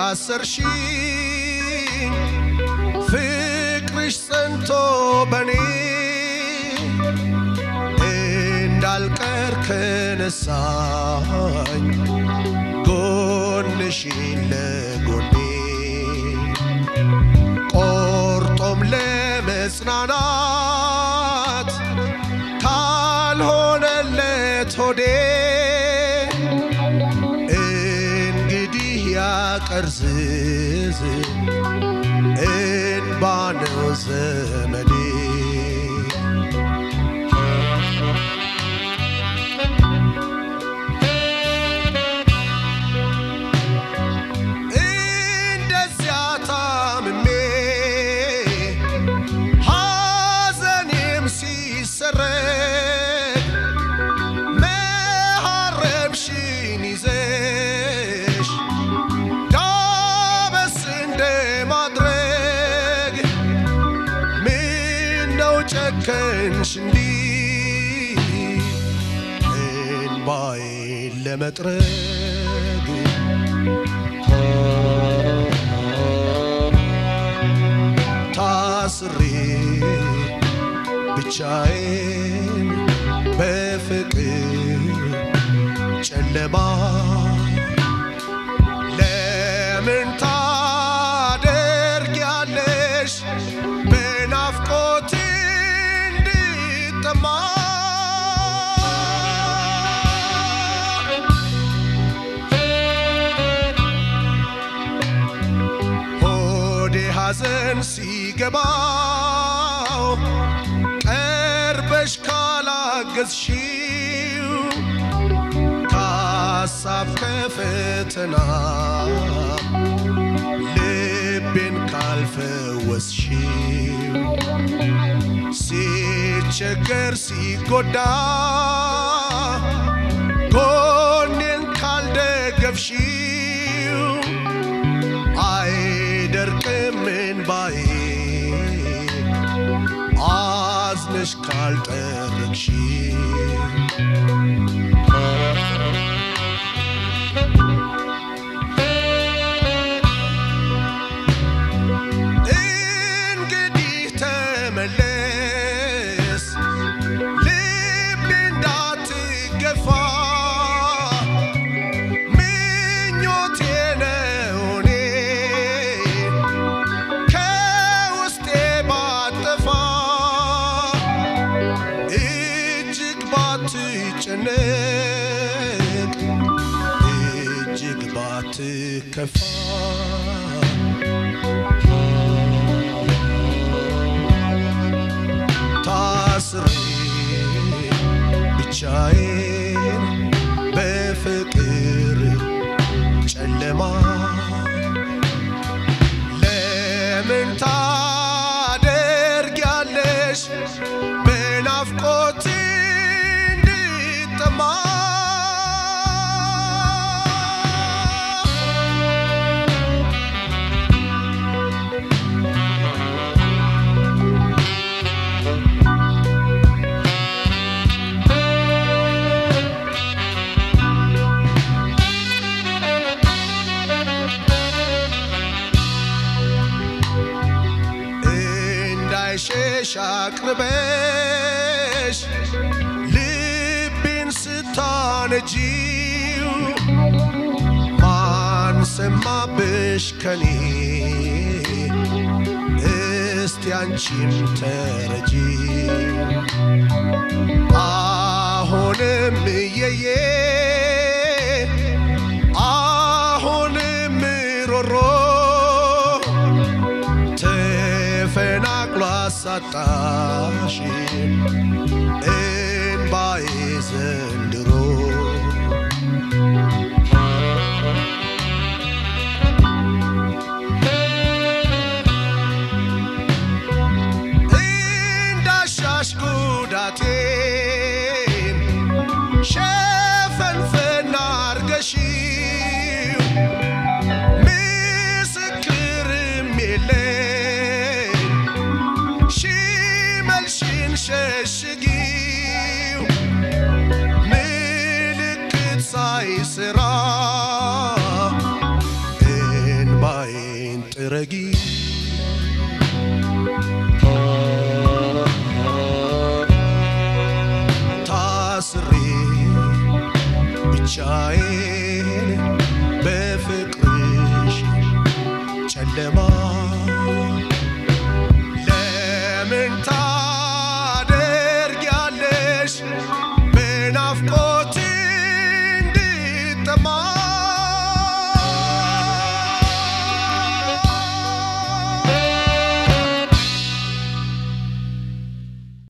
ካሰርሽኝ ፍቅርሽ ጸንቶ በኔ እንዳልቀር ከነሳኝ ጎንሽን ለጎኔ ቆርጦም ለመጽናናት ካልሆነለት ሆዴ እንግዲህ ያቀርዝዝ እንባ ነው ዘመዴ كنشندي الباي لمطرق تاسري بچاين بفكر چلما لمن تادرگيالش بنافقوت حزن سيجباو قربش كالاغزشيو كاساب كفتنا لبين كالفوسشيو سيچگر سيگودا گونين كالدگفشيو من باي عزنش كالتركشي انقدي تملس لبن دات قفا كفا تاسري بچاين بفكر چلما لمن تادرگيالش بنافقوت انድጠማ شاقربش لبين ستانجيو مان سمابش كني استيانچيم ترجيو آهونم ييه آهونم رورو ساتاشي ان بايزندرو ان داشاش قوداتين شفن فنارغشي مسكرم يلي ششگیو ملکت سایسرا این ስትረጊ